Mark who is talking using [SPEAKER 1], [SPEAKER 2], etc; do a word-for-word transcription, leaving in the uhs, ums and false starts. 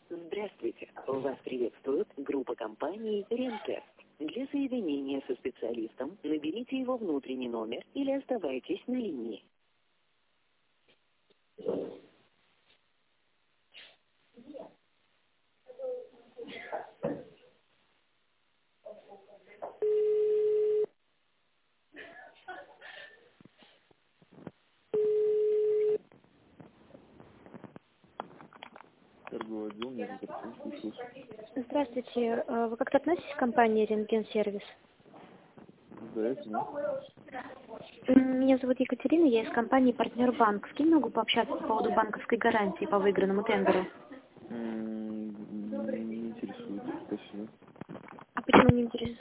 [SPEAKER 1] Здравствуйте. Вас приветствует группа компаний «Рентест». Для соединения со специалистом наберите его внутренний номер или оставайтесь на линии.
[SPEAKER 2] Торговый отдел, не слушаю.
[SPEAKER 3] Здравствуйте. Э, Вы как-то относитесь к компании «Рентген-сервис»?
[SPEAKER 2] Да, это нет.
[SPEAKER 3] М, Меня зовут Екатерина, я из компании «Партнер Банк». С кем могу пообщаться по поводу банковской гарантии по выигранному тендеру?
[SPEAKER 2] М, Не интересует. Спасибо.
[SPEAKER 3] А почему не интересует?